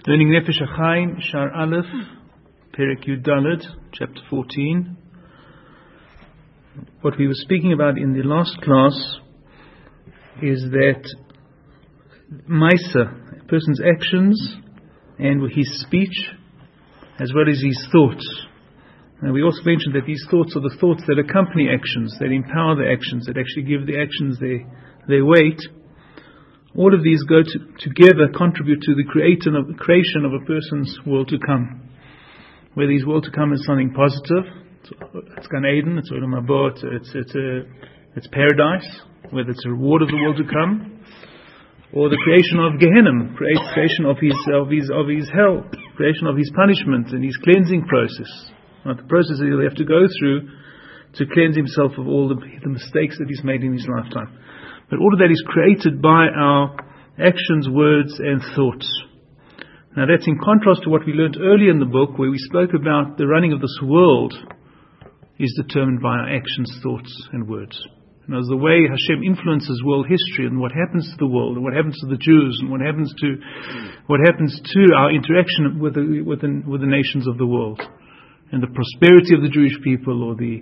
Learning Nefesh HaChaim, Shar Aleph, Perek Yud Daled, chapter 14. What we were speaking about in the last class is that Maisa, a person's actions and his speech, as well as his thoughts. And we also mentioned that these thoughts are the thoughts that accompany actions, that empower the actions, that actually give the actions their weight. All of these go together, contribute to the creation of a person's world to come. Whether his world to come is something positive, it's Gan Eden, it's Olam Haba, it's paradise, whether it's a reward of the world to come, or the creation of Gehenna, creation of his hell, creation of his punishment and his cleansing process. The process that he'll have to go through to cleanse himself of all the mistakes that he's made in his lifetime. But all of that is created by our actions, words, and thoughts. Now that's in contrast to what we learned earlier in the book, where we spoke about the running of this world is determined by our actions, thoughts, and words. And as the way Hashem influences world history and what happens to the world, and what happens to the Jews, and what happens to our interaction with the nations of the world, and the prosperity of the Jewish people, or the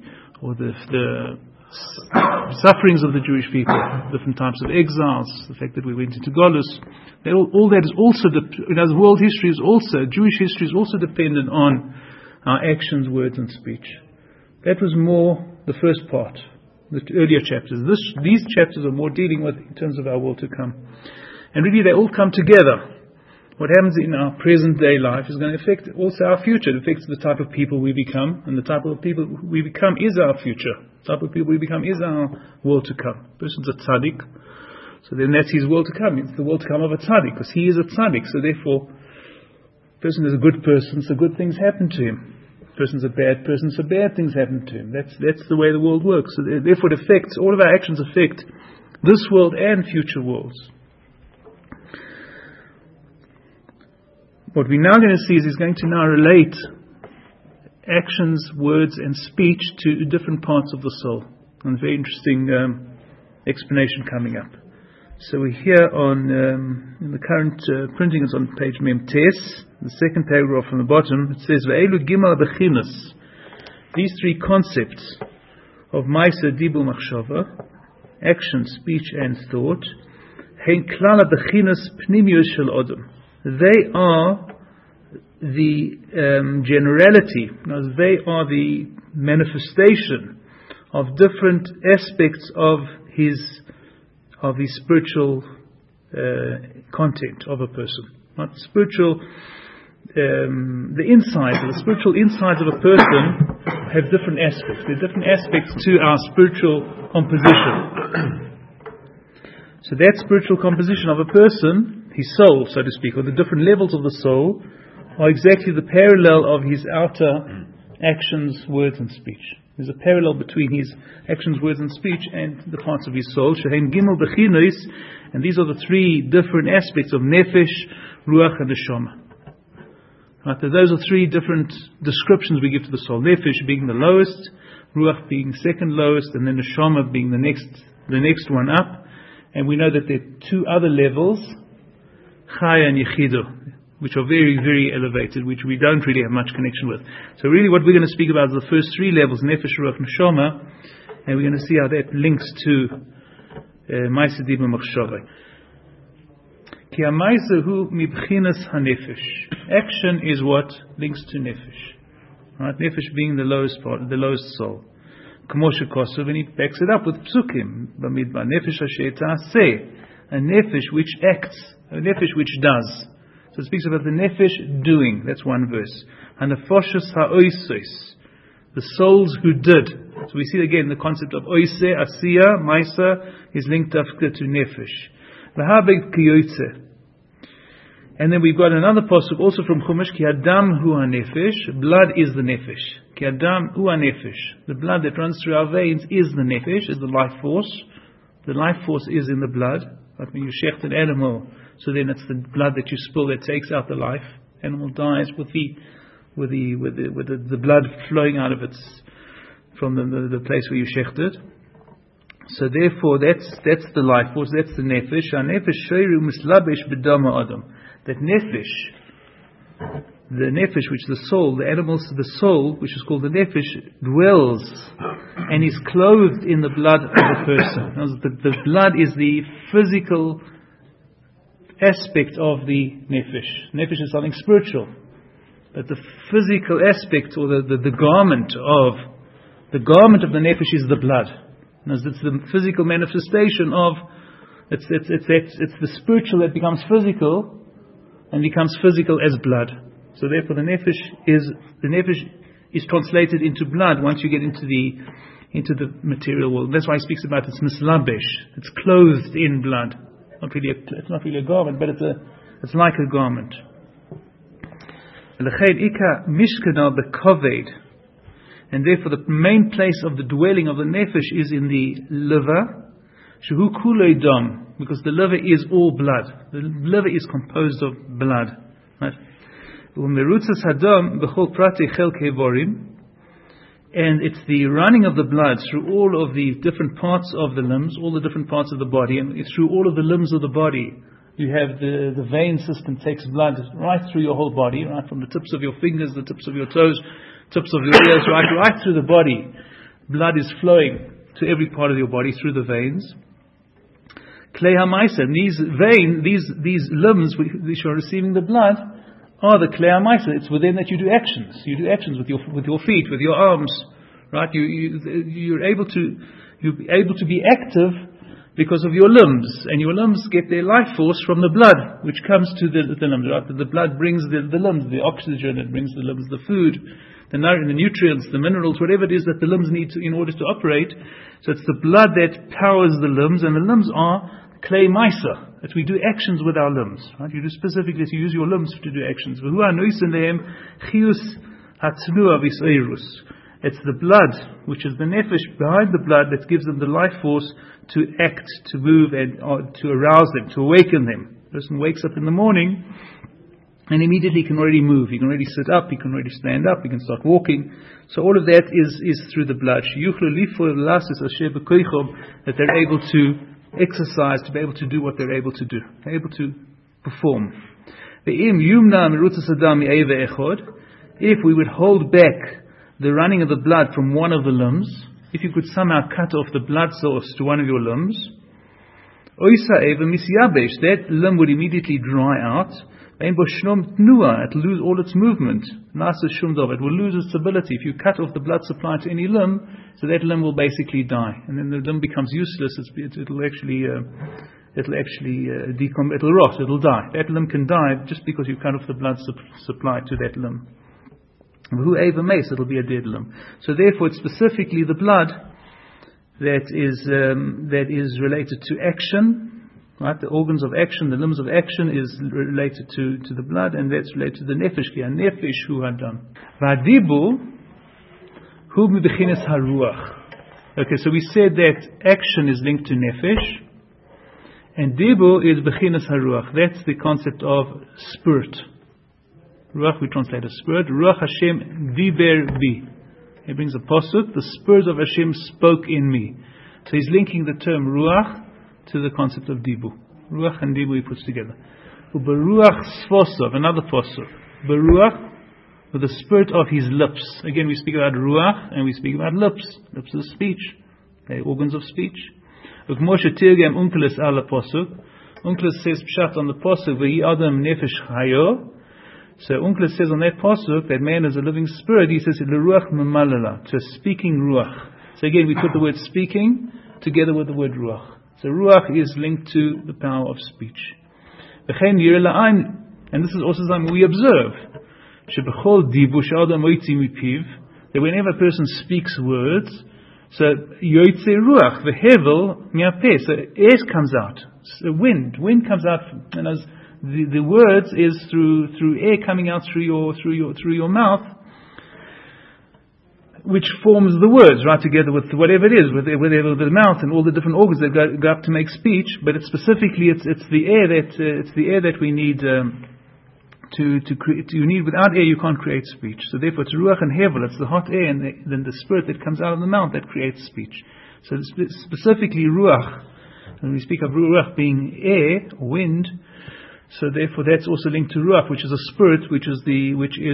sufferings of the Jewish people, different types of exiles, the fact that we went into Golus, all that is also, world history is also, Jewish history is also dependent on our actions, words, and speech. That was more the first part, the earlier chapters. These chapters are more dealing with in terms of our world to come. And really they all come together. What happens in our present day life is going to affect also our future. It affects the type of people we become, and the type of people we become is our future. The type of people we become is our world to come. A person's a tzaddik, so then that's his world to come. It's the world to come of a tzaddik, because he is a tzaddik. So therefore, a person is a good person, so good things happen to him. A person's a bad person, so bad things happen to him. That's the way the world works. So therefore, it affects, all of our actions affect this world and future worlds. What we're now going to see is he's going to now relate actions, words, and speech to different parts of the soul. And a very interesting explanation coming up. So we're here on, in the current printing, it's on page Mem Tes, the second paragraph from the bottom. It says, Ve'elu Gimal Bechinas. These three concepts of Maisa, Dibur, Machshava, action, speech, and thought, Hein Klala Bechinas Pnimius Shel Odom. They are the generality, they are the manifestation of different aspects of his spiritual content of a person. Not spiritual, the spiritual insides of a person have different aspects. There are different aspects to our spiritual composition. So that spiritual composition of a person, his soul, so to speak, or the different levels of the soul, are exactly the parallel of his outer actions, words, and speech. There's a parallel between his actions, words, and speech and the parts of his soul. Shehem Gimel Bechinos, and these are the three different aspects of Nefesh, Ruach, and Neshama. Right, those are three different descriptions we give to the soul. Nefesh being the lowest, Ruach being second lowest, and then Neshama being the next one up. And we know that there are two other levels, Chaya and Yechido, which are very, very elevated, which we don't really have much connection with. So really what we're going to speak about is the first three levels, Nefesh, Ruach, Neshama, and we're going to see how that links to Maisa, Dibur, Machshava. Ki ha-Maisa hu mibchinas ha-Nefesh. Action is what links to Nefesh. Right? Nefesh being the lowest part, the lowest soul. K'mo shekosov, and he backs it up with psukim. Bamidbar, Nefesh asher ta'aseh. A Nefesh which acts, a Nefesh which does. So it speaks about the Nefesh doing. That's one verse. And the Nefoshes ha'oisos, the souls who did. So we see again the concept of oise, asiya, maisa is linked up to Nefesh. V'habeg kiyotze. And then we've got another pasuk also from Chumash, Ki Adam hu ha-Nefesh. Blood is the Nefesh. Ki Adam hu ha-Nefesh. The blood that runs through our veins is the Nefesh, is the life force. The life force is in the blood. Like when you shecht an animal, so then it's the blood that you spill that takes out the life. Animal dies with the blood flowing out of its from the place where you shechted. So therefore, that's the life force. That's the nefesh. Nefesh shoyru mislabesh b'dama adam. That nefesh the nefesh, which is the soul, the animals, the soul, which is called the nefesh, dwells and is clothed in the blood of the person. The blood is the physical aspect of the nefesh. Nefesh is something spiritual, but the physical aspect, or the garment of the nefesh, is the blood. It's the physical manifestation of it's the spiritual that becomes physical and becomes physical as blood. So therefore, the nefesh is translated into blood once you get into the material world. That's why he speaks about it's mislabesh. It's clothed in blood. It's not really a garment, but it's like a garment. And therefore, the main place of the dwelling of the nefesh is in the liver, shehu kulei dam, because the liver is all blood. The liver is composed of blood. Right? And it's the running of the blood through all of the different parts of the limbs, all the different parts of the body, and it's through all of the limbs of the body. You have the vein system takes blood right through your whole body, right from the tips of your fingers, the tips of your toes, tips of your ears, right through the body. Blood is flowing to every part of your body through the veins. Klei hamaisa, these limbs which are receiving the blood are the klei hamaisa. It's within that you do actions. You do actions with your feet, with your arms, right? You're able to be active because of your limbs, and your limbs get their life force from the blood, which comes to the limbs. Right? The blood brings the limbs the oxygen, it brings the limbs the food, the nutrients, the minerals, whatever it is that the limbs need in order to operate. So it's the blood that powers the limbs, and the limbs are klei maisa, that we do actions with our limbs. Right? You do specifically to use your limbs to do actions. It's the blood, which is the nefesh behind the blood, that gives them the life force to act, to move, and to arouse them, to awaken them. The person wakes up in the morning and immediately can already move. He can already sit up, he can already stand up, he can start walking. So all of that is through the blood. That they're able to exercise, to be able to do what they're able to do. They're able to perform. If we would hold back the running of the blood from one of the limbs, if you could somehow cut off the blood source to one of your limbs, that limb would immediately dry out. It will lose all its movement. It will lose its ability. If you cut off the blood supply to any limb, so that limb will basically die, and then the limb becomes useless. It'll rot. It'll die. That limb can die just because you cut off the blood supply to that limb. Whoever makes, it'll be a dead limb. So therefore, it's specifically the blood that is related to action. Right, the organs of action, the limbs of action, is related to the blood, and that's related to the nefesh. Ki nefesh hu hadam. V'adibu hu bechinas haruach. Okay, so we said that action is linked to nefesh, and dibu is bechinas haruach. That's the concept of spirit. Ruach we translate as spirit. Ruach Hashem diber bi. He brings a pasuk. The spirit of Hashem spoke in me. So he's linking the term ruach to the concept of dibu. Ruach and dibu he puts together. Uberuach sfosov, another pasuk. Beruach, with the spirit of his lips. Again, we speak about ruach and we speak about lips. Lips of speech. Okay, organs of speech. Ukmoshe tirgem Onkelos ala pasuk. Onkelos says pshat on the pasuk, V'yi adam nefesh chayo. So Onkelos says on that pasuk that man is a living spirit. He says l'ruach memalala, to a speaking ruach. So again, we put the word speaking together with the word ruach. So ruach is linked to the power of speech. And this is also something we observe. That whenever a person speaks words, so yoytze ruach vehevel miapeh, so air comes out, so wind comes out, and as the words is through air coming out through your mouth, which forms the words, right, together with whatever it is, with the mouth and all the different organs that go up to make speech. But it's specifically it's the air that we need to create. You need, without air you can't create speech. So therefore it's ruach and hevel. It's the hot air and then the spirit that comes out of the mouth that creates speech. So specifically ruach. When we speak of ruach being air, wind, So therefore, that's also linked to ruach, which is a spirit, which we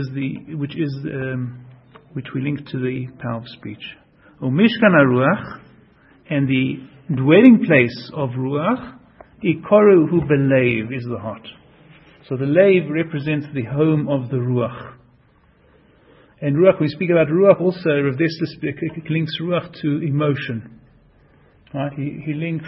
link to the power of speech. Umishkan haruach, and the dwelling place of ruach, ikoru hu belev, is the heart. So the lev represents the home of the ruach. And ruach, we speak about ruach also, Rav Dessler links ruach to emotion. Right? He links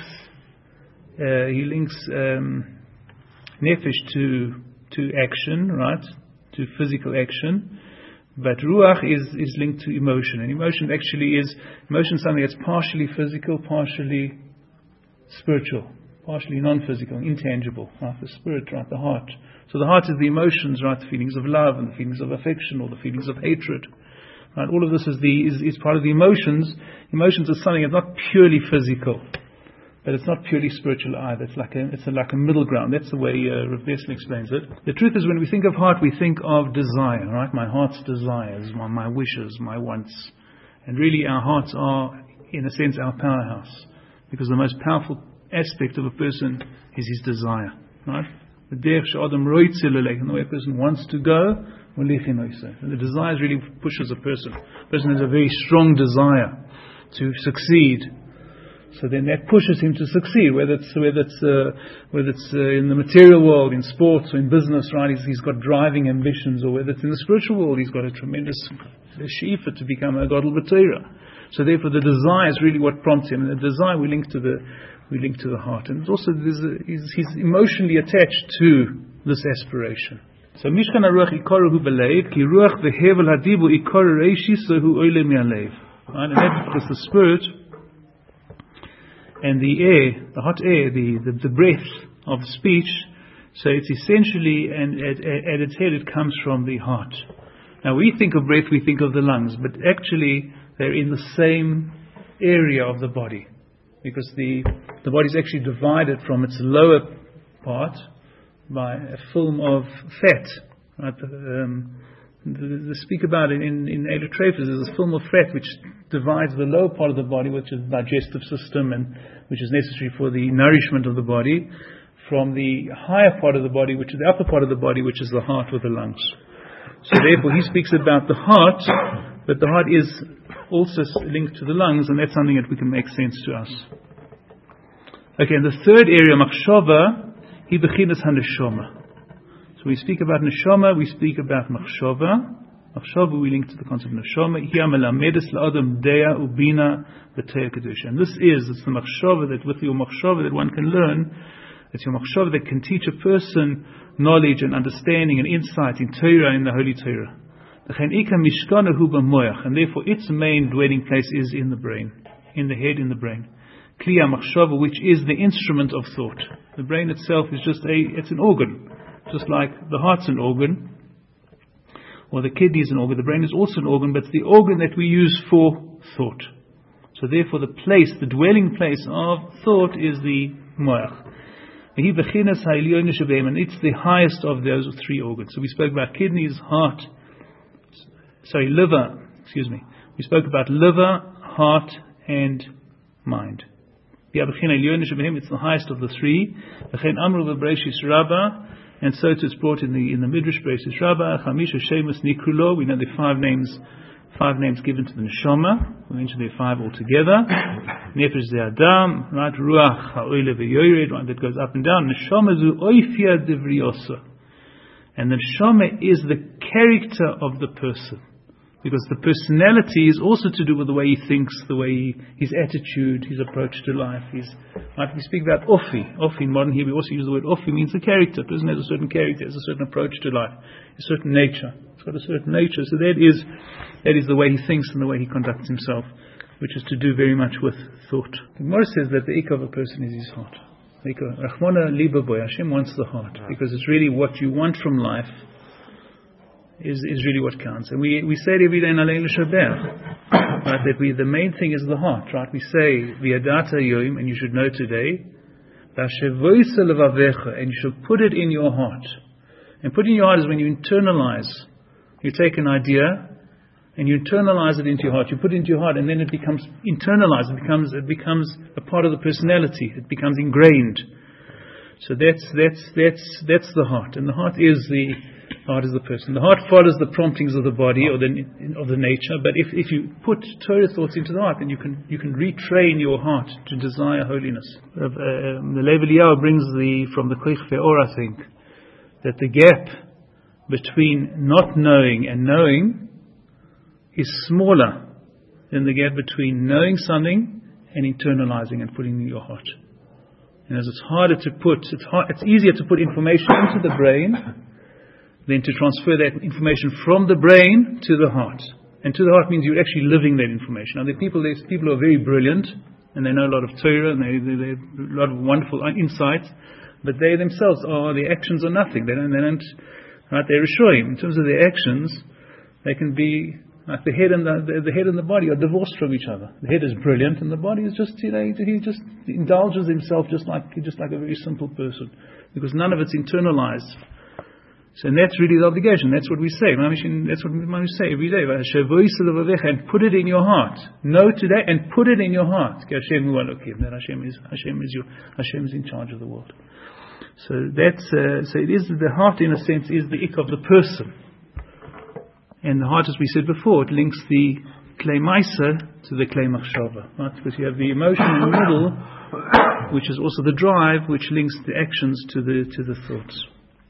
nefesh to action, right? To physical action. But ruach is linked to emotion. And emotion is something that's partially physical, partially spiritual, partially non-physical, intangible, right? The spirit, right? The heart. So the heart is the emotions, right? The feelings of love and the feelings of affection or the feelings of hatred. Right? All of this is part of the emotions. Emotions are something that's not purely physical, but it's not purely spiritual either. It's like a middle ground. That's the way Rav Dessler explains it. The truth is, when we think of heart, we think of desire, right? My heart's desires, my wishes, my wants. And really our hearts are, in a sense, our powerhouse. Because the most powerful aspect of a person is his desire, right? The way a person wants to go, and the desire really pushes a person. A person has a very strong desire to succeed. So then that pushes him to succeed, whether it's in the material world, in sports, or in business, right? He's got driving ambitions, or whether it's in the spiritual world, he's got a tremendous sheifah to become a gadol b'Torah. So therefore, the desire is really what prompts him, and the desire we link to the heart, and it's also he's emotionally attached to this aspiration. So Mishkan haruach ikoru hu belev, ki ruach vehevel hadibu ikoru reishisahu oile mi'alev. Right, and that's because the spirit and the air, the hot air, the breath of speech, so it's essentially, and at its head it comes from the heart. Now we think of breath, we think of the lungs, but actually they're in the same area of the body, because the body is actually divided from its lower part by a film of fat. Right? They speak about it in Eilutrophes. There's a film of fat which divides the lower part of the body, which is the digestive system and which is necessary for the nourishment of the body, from the higher part of the body, which is the upper part of the body, which is the heart or the lungs. So therefore he speaks about the heart, but the heart is also linked to the lungs, and that's something that we can make sense to us. Okay, and the third area, machshava, he bechinas haneshama. So we speak about neshama, we speak about machshava. Machshava we link to the concept of neshama. Hiya melamedes la'adam deya ubina b'teya kedusha. And it's the machshava that with your machshava that one can learn. It's your machshava that can teach a person knowledge and understanding and insight in Torah, in the Holy Torah. And therefore its main dwelling place is in the brain, in the head, in the brain. Kliya machshava, which is the instrument of thought. The brain itself is it's an organ. Just like the heart's an organ, or the kidney is an organ, the brain is also an organ, but it's the organ that we use for thought. So therefore the dwelling place of thought is the moach. And it's the highest of those three organs. So we spoke about kidneys, liver. We spoke about liver, heart, and mind. It's the highest of the three. And so it's brought in the Midrash Bereishis Rabbah, Chamisha Shemus Nikrulo. We know the five names given to the neshama. We mentioned there are five altogether. Nefesh ze Adam, right? Ruach ha'oile v'yored, right? That goes up and down. Neshama zu oifia divriosa. And the neshama is the character of the person. Because the personality is also to do with the way he thinks, his attitude, his approach to life. We speak about ofi. Ofi in modern Hebrew, we also use the word ofi, means a character. A person has a certain character, has a certain approach to life, a certain nature. It's got a certain nature. So that is the way he thinks and the way he conducts himself, which is to do very much with thought. The Gemara says that the ikar of a person is his heart. Rachmana liba boy, Hashem wants the heart, because it's really what you want from life. Is really what counts. And we say it every day in Aleinu Shabbat, right, that the main thing is the heart, right? We say V'yadata yoim, and you should know today, V'ashevoisa levavecha, and you should put it in your heart. And put in your heart is when you internalize. You take an idea and you internalize it into your heart. You put it into your heart, and then it becomes internalized. It becomes a part of the personality. It becomes ingrained. So that's the heart, and the heart is the person. The heart follows the promptings of the body or of the nature. But if you put Torah thoughts into the heart, then you can retrain your heart to desire holiness. The Lev Eliyahu brings from the Koich Ve'or, I think, that the gap between not knowing and knowing is smaller than the gap between knowing something and internalizing and putting in your heart. And as it's easier to put information into the brain than to transfer that information from the brain to the heart. And to the heart means you're actually living that information. Now, there's people who are very brilliant, and they know a lot of Torah, and they have a lot of wonderful insights, but they themselves their actions are nothing. They don't, right? They're Rishoyim. In terms of their actions, they can be like the head and the body are divorced from each other. The head is brilliant, and the body is just, he just indulges himself just like a very simple person, because none of it's internalized. So, and that's really the obligation. That's what we say. That's what we say every day. And put it in your heart. Know today and put it in your heart. That Hashem is in charge of the world. So so it is the heart, in a sense, is the ik of the person. And the heart, as we said before, it links the klei maisa to the klei machshava, right? Because you have the emotion in the middle, which is also the drive, which links the actions to the thoughts.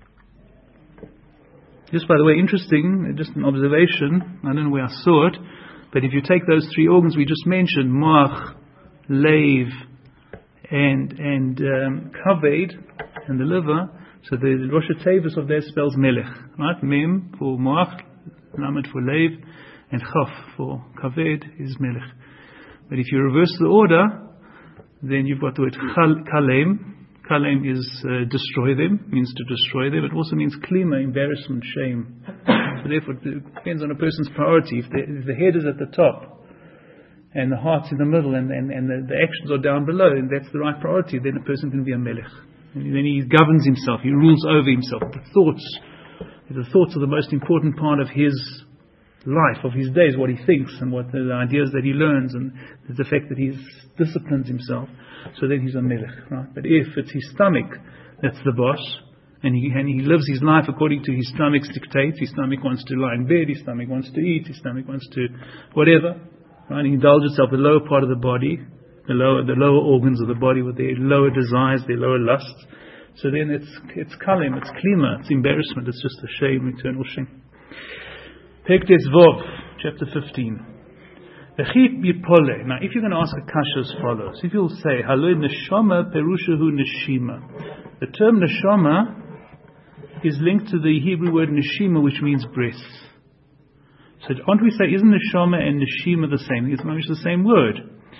Just, by the way, interesting, just an observation, I don't know where I saw it, but if you take those three organs we just mentioned, moach, leiv, and kaved, and the liver, so the Rosh Tevis of that spells melech, right? Mem for moach, lamed for leiv, and chaf for kaved is melech. But if you reverse the order, then you've got the word kalem. Kalem is destroy them, means to destroy them. It also means klima, embarrassment, shame. So therefore, it depends on a person's priority. If the head is at the top and the heart's in the middle and the actions are down below, and that's the right priority, then a person can be a melech. And then he governs himself, he rules over himself. The thoughts are the most important part of his life, of his days, what he thinks and what the ideas that he learns, and the fact that he disciplines himself. So then he's a melech, right? But if it's his stomach that's the boss, and he lives his life according to his stomach's dictates, his stomach wants to lie in bed, his stomach wants to eat, his stomach wants to whatever, right? He indulges himself, the lower part of the body, the lower organs of the body with their lower desires, their lower lusts. So then it's kalem, it's klima, it's embarrassment, it's just a shame, eternal shame. Pektes Vov, chapter 15. Now, if you're going to ask a kasha as follows, if you'll say, Haloi neshama perushahu neshima. The term neshama is linked to the Hebrew word neshima, which means breath. So, aren't we say, isn't neshama and neshima the same? It's not the same word.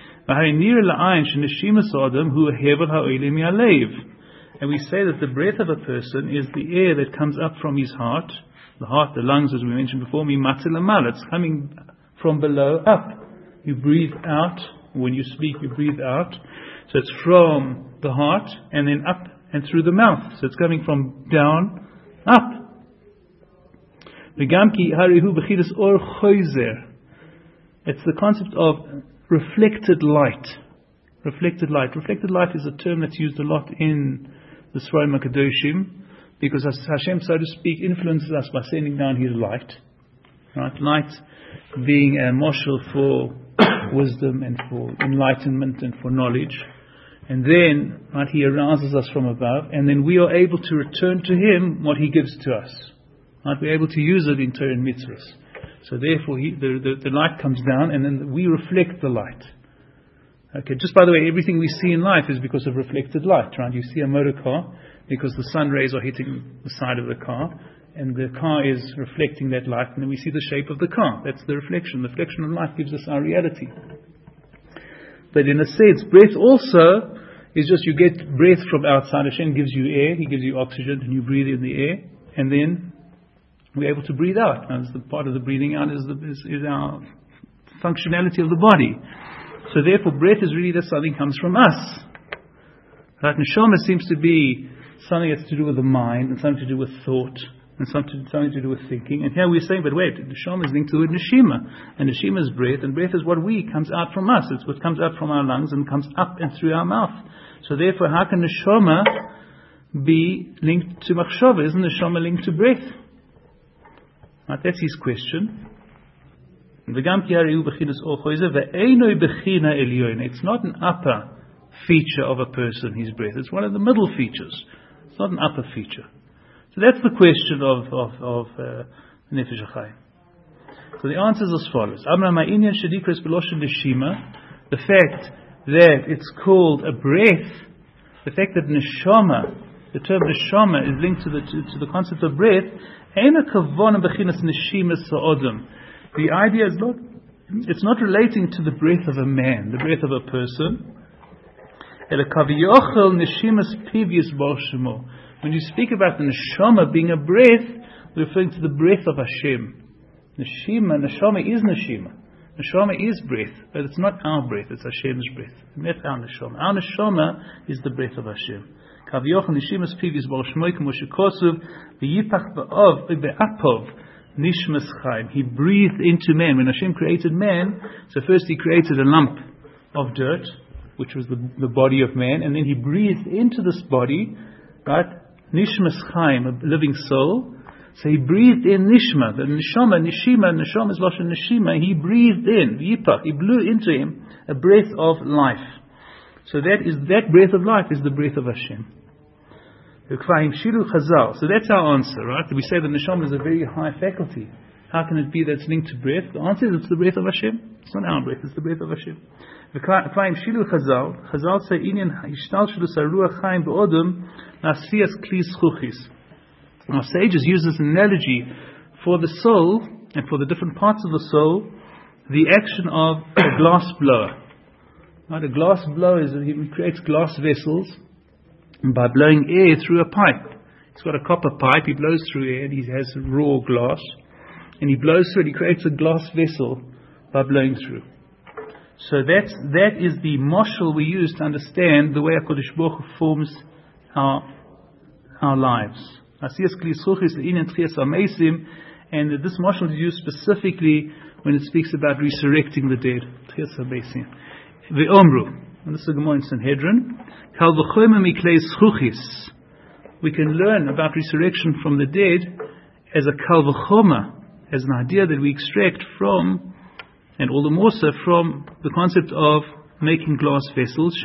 And we say that the breath of a person is the air that comes up from his heart. The heart, the lungs, as we mentioned before, it's coming from below up. You breathe out. When you speak, you breathe out. So it's from the heart and then up and through the mouth. So it's coming from down up. It's the concept of reflected light. Reflected light. Reflected light is a term that's used a lot in the Sfarim HaKadoshim, because Hashem, so to speak, influences us by sending down His light. Right? Light being a marshal for wisdom and for enlightenment and for knowledge. And then, right, He arouses us from above, and then we are able to return to Him what He gives to us. Right? We're able to use it in Torah and mitzvahs. So therefore, the light comes down, and then we reflect the light. Okay, just by the way, everything we see in life is because of reflected light, right? You see a motor car because the sun rays are hitting the side of the car, and the car is reflecting that light, and then we see the shape of the car. That's the reflection. The reflection of light gives us our reality. But in a sense, breath also is just you get breath from outside. Hashem gives you air, He gives you oxygen, and you breathe in the air, and then we're able to breathe out. And the part of the breathing out is our functionality of the body. So therefore, breath is really that something comes from us. Right? Neshama seems to be something that's to do with the mind, and something to do with thought, and something to do with thinking. And here we're saying, but wait, Neshama is linked to the Neshima, and Neshima is breath, and breath is what comes out from us. It's what comes out from our lungs and comes up and through our mouth. So therefore, how can Neshama be linked to machshava? Isn't neshama linked to breath? Right, that's his question. It's not an upper feature of a person, his breath. It's one of the middle features. It's not an upper feature. So that's the question of Nefesh HaChaim. So the answer is as follows. The fact that it's called a breath, the fact that neshama, the term neshama is linked to the concept of breath, the idea is not, it's not relating to the breath of a man, the breath of a person. When you speak about the neshama being a breath, we're referring to the breath of Hashem. Neshama is neshima. Neshama is breath, but it's not our breath, it's Hashem's breath. And that's our neshama. Our neshama is the breath of Hashem. He breathed into man. When Hashem created man, so first He created a lump of dirt, which was the body of man, and then He breathed into this body, right? Nishmas Chaim, a living soul. So He breathed in Nishma, the Neshama is Lashon Neshima. He breathed in, Yipach, He blew into him a breath of life. So that breath of life is the breath of Hashem. So that's our answer, right? We say the Neshama is a very high faculty. How can it be that it's linked to breath? The answer is it's the breath of Hashem. It's not our breath, it's the breath of Hashem. Chazal say, our sages use this analogy for the soul and for the different parts of the soul, the action of a glass blower. Right, a glass blower he creates glass vessels by blowing air through a pipe. He's got a copper pipe, he blows through air, and he has raw glass, and he blows through it, he creates a glass vessel by blowing through. So that is the mashal we use to understand the way HaKadosh Baruch Hu forms our lives. And this mashal is used specifically when it speaks about resurrecting the dead. And this is a Gemara in Sanhedrin. We can learn about resurrection from the dead as a kal v'choma, as an idea that we extract from, and all the more so from, the concept of making glass vessels,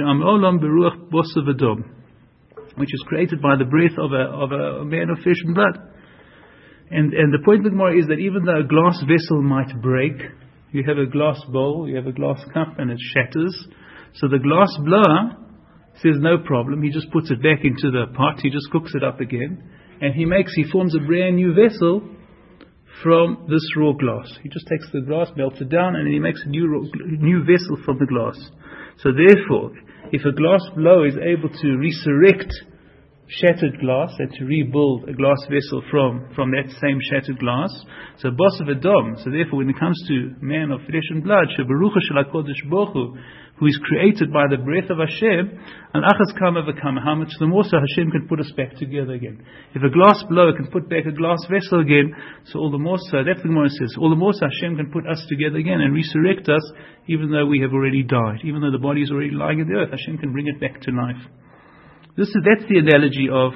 which is created by the breath of a man of flesh and blood. And the point of the Gemara is that even though a glass vessel might break, you have a glass bowl, you have a glass cup, and it shatters. So the glass blower says no problem, he just puts it back into the pot, he just cooks it up again, and he forms a brand new vessel from this raw glass. He just takes the glass, melts it down, and then he makes a new vessel from the glass. So therefore, if a glass blower is able to resurrect shattered glass and to rebuild a glass vessel from that same shattered glass, so boss of Adam, so therefore when it comes to man of flesh and blood, who is created by the breath of Hashem, and how much the more so Hashem can put us back together again. If a glass blower can put back a glass vessel again, so all the more so, that's the Gemara says, all the more so Hashem can put us together again and resurrect us, even though we have already died, even though the body is already lying in the earth, Hashem can bring it back to life. That's the analogy of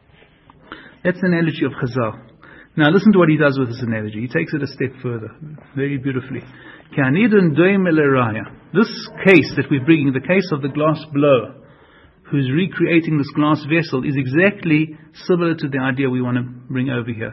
Chazal. Now listen to what he does with this analogy. He takes it a step further, very beautifully. This case that we're bringing, the case of the glass blower, who's recreating this glass vessel, is exactly similar to the idea we want to bring over here.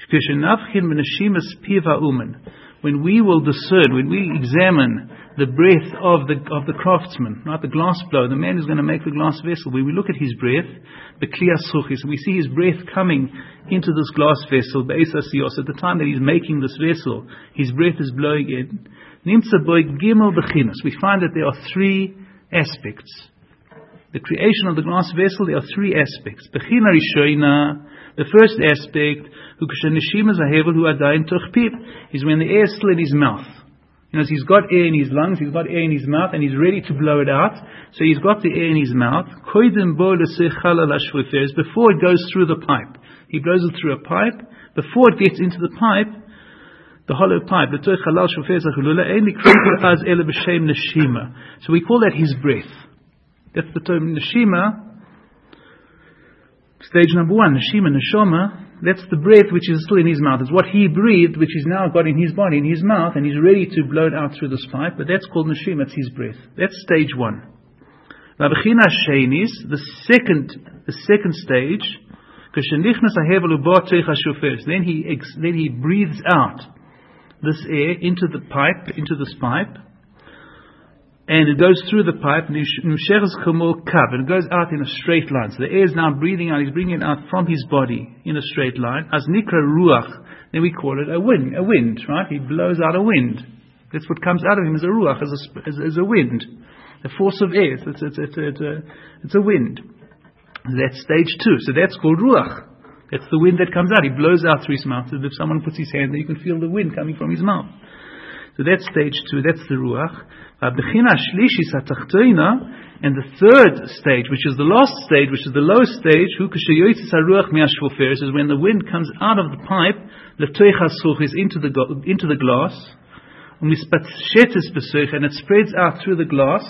When we will discern, when we examine the breath of the craftsman, not the glass blower, the man who's going to make the glass vessel, when we look at his breath, the kliyas suchis, we see his breath coming into this glass vessel, be'esasios, at the time that he's making this vessel, his breath is blowing in. Nimtza boi gimel bechinas. We find that there are three aspects. The creation of the glass vessel, there are three aspects. Bechina rishoina, the first aspect, is when the air is still in his mouth. You know, so he's got air in his lungs, he's got air in his mouth, and he's ready to blow it out. So he's got the air in his mouth. Before it goes through the pipe. He blows it through a pipe. Before it gets into the pipe, the hollow pipe, so we call that his breath. That's the term neshima. Stage number 1, Neshima, Neshama, that's the breath which is still in his mouth. It's what he breathed, which he's now got in his body, in his mouth, and he's ready to blow it out through this pipe, but that's called Neshima, it's his breath. That's stage 1. V'abechina shenis, the second stage, then he breathes out this air into this pipe, and it goes through the pipe, and it goes out in a straight line. So the air is now breathing out, he's bringing it out from his body in a straight line. As nikra ruach, then we call it a wind, right? He blows out a wind. That's what comes out of him as a ruach, as a wind. A force of air, it's a wind. That's stage 2, so that's called ruach. That's the wind that comes out. He blows out through his mouth. So if someone puts his hand there, you can feel the wind coming from his mouth. So that's stage 2, that's the ruach. And the third stage, which is the last stage, which is the lowest stage, is when the wind comes out of the pipe, into the glass, and it spreads out through the glass,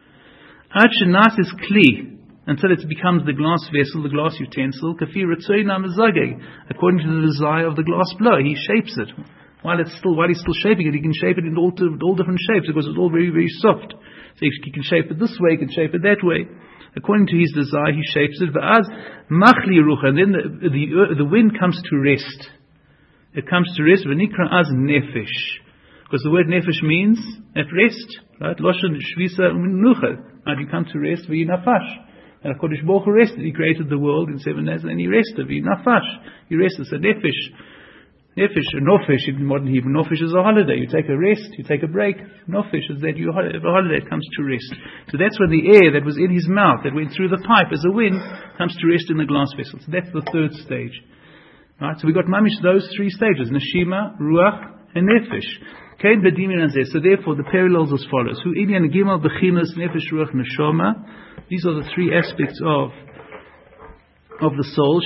until it becomes the glass vessel, the glass utensil, according to the desire of the glass blower. He shapes it. While he's still shaping it, he can shape it in all different shapes because it's all very, very soft. So he can shape it this way, he can shape it that way. According to his desire, he shapes it. And then the wind comes to rest. It comes to rest. V'nikra az nefesh. Because the word nefesh means at rest. Right? Loshen shvisa u'menucha. Now you come to rest, v'yinafash. And HaKadosh Baruch Hu rested. He created the world in 7 days and he rested. V'yinafash. He rested. So nefesh. Nefesh, nofesh in modern Hebrew. Nofesh is a holiday. You take a rest, you take a break. Nofesh is that you have a holiday, it comes to rest. So that's when the air that was in his mouth, that went through the pipe as a wind, comes to rest in the glass vessel. So that's the third stage. Right? So we got mamish those 3 stages: Neshima, Ruach, and Nefesh. So therefore the parallels as follows: Hu inyan gimel bechinas nefesh, ruach, neshama. These are the 3 aspects of the soul,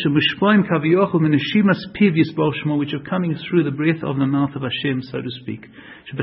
which are coming through the breath of the mouth of Hashem, so to speak. The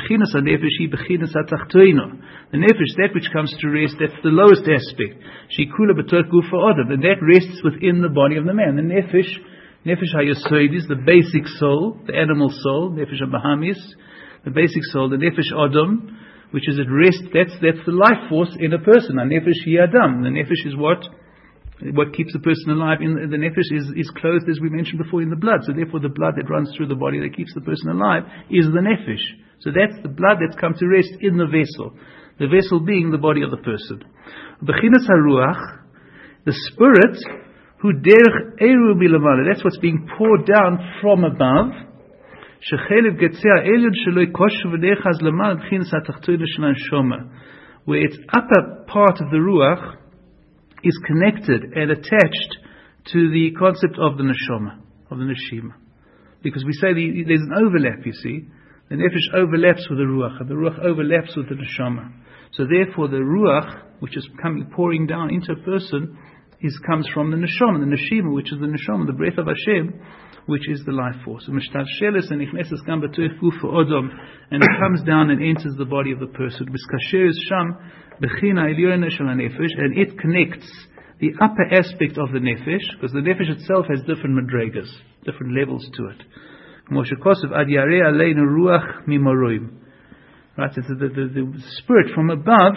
nefesh, that which comes to rest, that's the lowest aspect. And that rests within the body of the man. The nefesh hayosoidis, the basic soul, the animal soul, nefesh habahamis, the basic soul, the nefesh adam, which is at rest, that's the life force in a person. The nefesh hi adam. The nefesh is what keeps the person alive. The nefesh is clothed, as we mentioned before, in the blood. So therefore the blood that runs through the body that keeps the person alive is the nefesh. So that's the blood that's come to rest in the vessel. The vessel being the body of the person. Bechinas haruach, the spirit, who derech eru milamala, that's what's being poured down from above. Shechelev getzea elyon sheloi koshu v'nechaz lamal bechinas hatachtoina shel neshama, where its upper part of the ruach is connected and attached to the concept of the neshama, of the neshima. Because we say there's an overlap, you see. The nefesh overlaps with the ruach, and the ruach overlaps with the neshama. So therefore the ruach, which is pouring down into a person, comes from the neshama, the neshima, which is the neshama, the breath of Hashem, which is the life force. And it comes down and enters the body of the person. And it connects the upper aspect of the nefesh, because the nefesh itself has different madregas, different levels to it. Right, it's the spirit from above.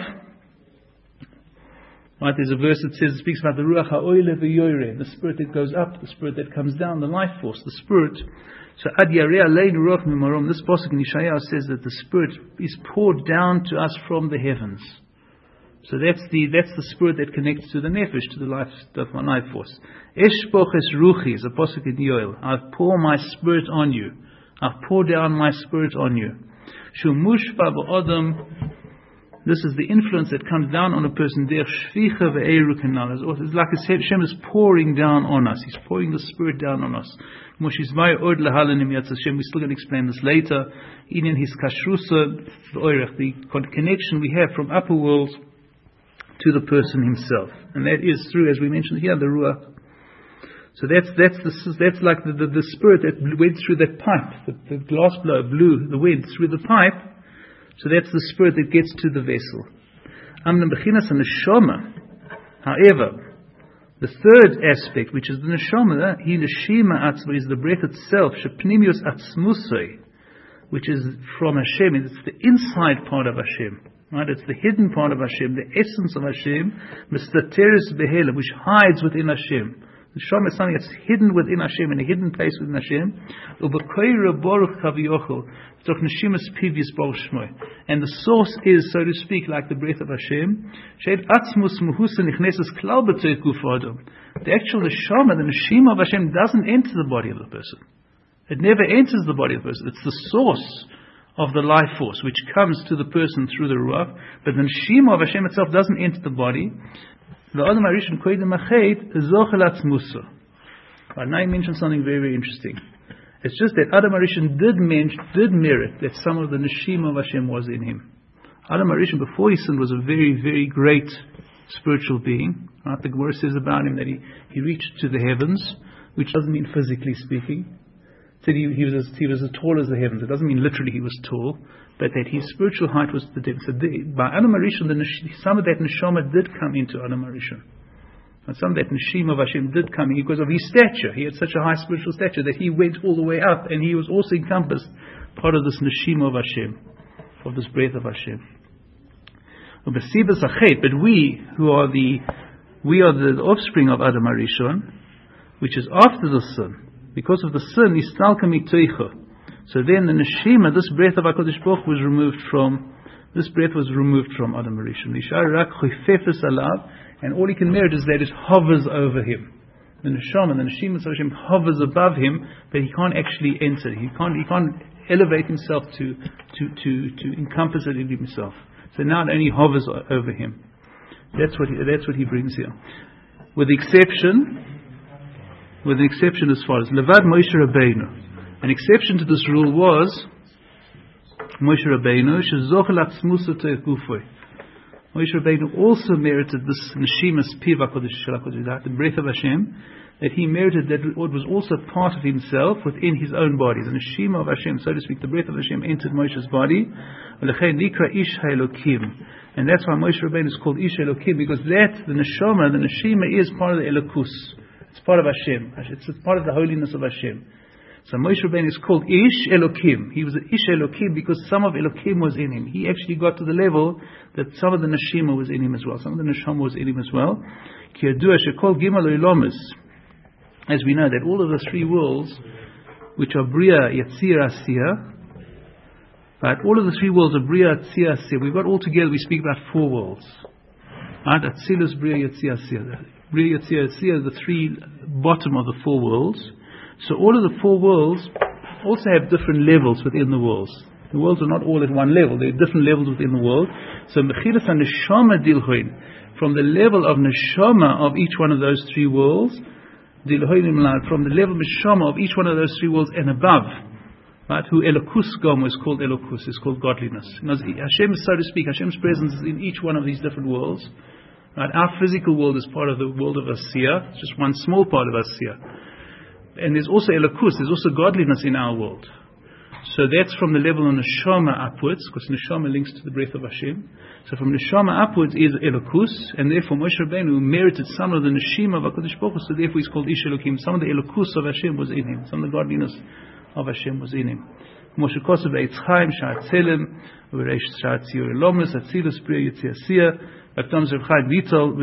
Right, there's a verse that speaks about the ruach ha'oile v'yoyre, the spirit that goes up, the spirit that comes down, the life force, the spirit. So ad yareh aleinu ruach mimarom, this pasuk in Yeshayahu says that the spirit is poured down to us from the heavens. So that's the spirit that connects to the nefesh, to the life force. Eshpoches ruchi is a pasuk in Yoel. I've poured my spirit on you. I've poured down my spirit on you. Shumushpa ba'odam. This is the influence that comes down on a person. It's like Hashem is pouring down on us. He's pouring the Spirit down on us. We're still going to explain this later. In his kashrusa, the connection we have from upper world to the person himself, and that is through, as we mentioned here, the ruach. So that's like the spirit that went through that pipe. The glass blower blew the wind through the pipe. So that's the spirit that gets to the vessel. However, The third aspect, which is the neshama, he neshima atzma, is the breath itself, shepnimius atzmusoi, which is from Hashem. It's the inside part of Hashem, right? It's the hidden part of Hashem, the essence of Hashem, mistateris behela, which hides within Hashem. The neshama is something that's hidden within Hashem, in a hidden place within Hashem. Ubekoira baruch kaviochel, toch neshimas pivius baruch shmoi. And the source is, so to speak, like the breath of Hashem. Shed atzmus muhusa nichneses klal b'tzoit guf adam. The actual neshama, the neshima of Hashem, doesn't enter the body of the person. It never enters the body of the person. It's the source of the life force which comes to the person through the ruach. But the neshima of Hashem itself doesn't enter the body. The Adam Harishon koydem achet zochel atzmusa. But now he mentioned something very, very interesting. It's just that Adam Harishon did merit that some of the neshima of Hashem was in him. Adam Harishon, before he sinned, was a very, very great spiritual being. Right? The Gemara says about him that he reached to the heavens, which doesn't mean physically speaking. It said he was as tall as the heavens. It doesn't mean literally he was tall, but that his spiritual height was the depth. So by Adam Harishon, some of that neshama did come into Adam Harishon. And some of that neshima of Hashem did come in because of his stature. He had such a high spiritual stature that he went all the way up, and he was also encompassed part of this neshima of Hashem, of this breath of Hashem. But we, who are the offspring of Adam Harishon, which is after the sin, because of the sin, istalka mitoicha. So then the neshima, this breath of HaKadosh Baruch was removed from Adam Harishon. Nishar rak choifefes alav. And all he can merit is that it hovers over him. The neshama, the neshima of Hashem hovers above him, but he can't actually enter. He can't elevate himself to encompass it in himself. So now it only hovers over him. That's what he brings here. With the exception as far as Levad Moshe Rabbeinu. An exception to this rule was Moshe Rabbeinu, shezochel atzmusa te'gufoi. Moshe Rabbeinu also merited this neshimas piva kodesh, the breath of Hashem, that he merited that it was also part of himself within his own body. The neshima of Hashem, so to speak, the breath of Hashem entered Moshe's body. And that's why Moshe Rabbeinu is called Ish Elokim, because the neshima is part of the Elokus. It's part of Hashem. It's part of the holiness of Hashem. So Moshe Rabbeinu is called Ish Elokim. He was an Ish Elokim because some of Elokim was in him. He actually got to the level that some of the neshima was in him as well. Some of the neshama was in him as well. Ki yadua shekol gimel oilomis. As we know that all of the three worlds, which are Bria, Yetzir, Asiyah, right? All of the three worlds are Bria, Yetzir, Asiyah. We've got all together, we speak about four worlds. Right? Atzilus, Bria, Yetzir, Asiyah. Bria, Yetzir, Asiyah are the three bottom of the four worlds. So all of the four worlds also have different levels within the worlds. The worlds are not all at one level. There are different levels within the world. So Mechilas and Neshama Dilhoin, from the level of Neshama of each one of those three worlds, from the level of Neshama of each one of those three worlds and above, right? Who Elokus Gom is called Elokus, is called godliness. Hashem, so to speak, Hashem's presence is in each one of these different worlds. Right? Our physical world is part of the world of Asiyah. It's just one small part of Asiyah. And there's also Elokus, there's also godliness in our world. So that's from the level of Neshama upwards, because Neshama links to the breath of Hashem. So from Neshama upwards is Elokus, and therefore Moshe Rabbeinu merited some of the Neshima of HaKadosh Baruch Hu, so therefore he's called Ish Elokim. Some of the Elokus of Hashem was in him, some of the godliness of Hashem was in him. Moshe Kosev Eitz Chaim, Sha'at Tzelem, U'Reish Sha'at Tziyur Elomis, Atzilus Bria Yitzia Asiyah, B'Tom Zev Chai Vitol,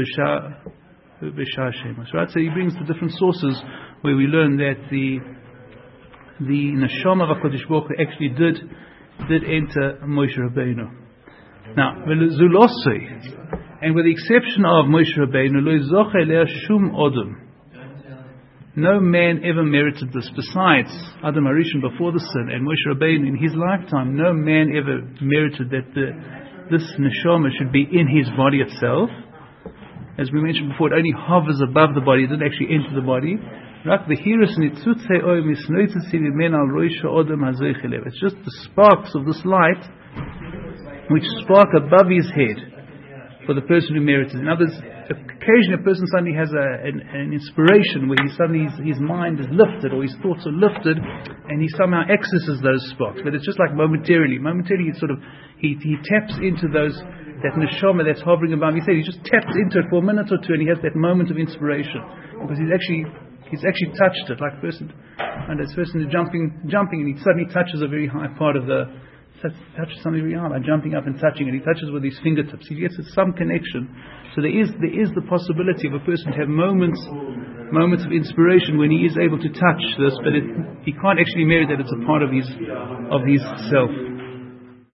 Right? So he brings the different sources where we learn that the neshama of HaKadosh Baruch Hu actually did enter Moshe Rabbeinu. Now, and with the exception of Moshe Rabbeinu, lo zoche le'ah shum odom. No man ever merited this besides Adam Harishon before the sin and Moshe Rabbeinu in his lifetime. No man ever merited that this neshama should be in his body itself. As we mentioned before, it only hovers above the body, it doesn't actually enter the body. It's just the sparks of this light which spark above his head for the person who merits it. In other words, occasionally a person suddenly has an inspiration where his mind is lifted or his thoughts are lifted and he somehow accesses those sparks. But it's just like momentarily. Momentarily he taps into those that neshama that's hovering above. He said he just taps into it for a minute or two, and he has that moment of inspiration because he's actually touched it. Like this person is jumping, and he suddenly touches a very high part of touches something very high by jumping up and touching it. He touches with his fingertips. He gets some connection. So there is the possibility of a person to have moments of inspiration when he is able to touch this, but he can't actually merit that it's a part of his self.